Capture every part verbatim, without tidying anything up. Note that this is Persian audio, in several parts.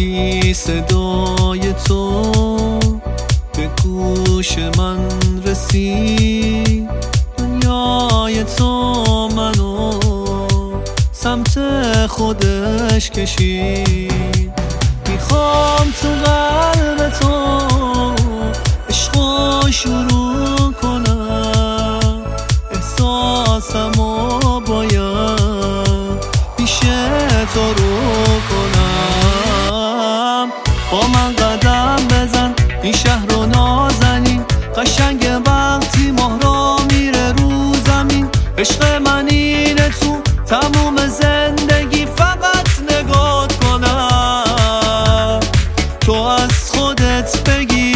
وقتی صدای تو به گوش من رسید، دنیای تو منو سمت خودش کشید. میخوام تو قلب تو عشقو شروع کنم، احساسمو باید پیش تو رو کنم. با من قدم بزن این شهر رو نازنین، قشنگ وقتی ماه را میره رو زمین. عشق من اینه تو تموم زندگی فقط نگات کنم، تو از خودت بگی.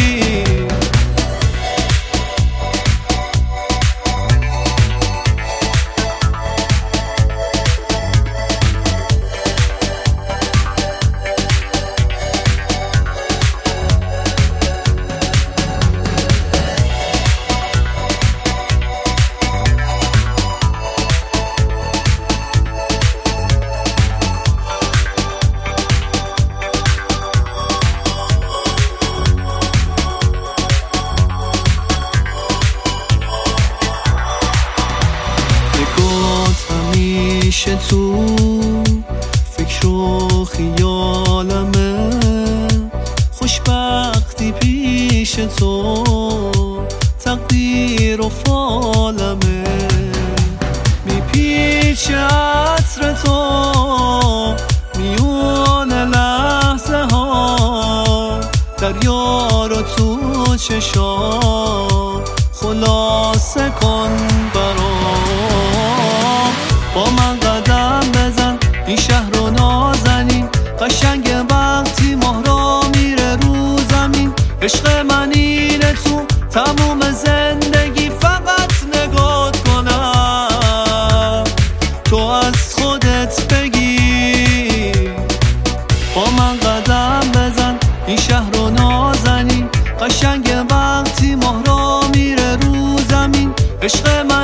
همیشه تو فکر و خیالمه، خوشبختی پیش تو تقدیر و فالمه. میپیچه عطر تو میون لحظه ها، دریا رو تو چشا خلاصه کن برام. با من قدم بزن این شهر رو نازنین، قشنگ وقتی ماه را میره رو زمین. عشق من اینه تو تموم زندگی فقط نگات کنم، تو از خودت بگی. با من قدم بزن این شهر رو نازنین، قشنگ وقتی ماه را میره رو زمین. عشق من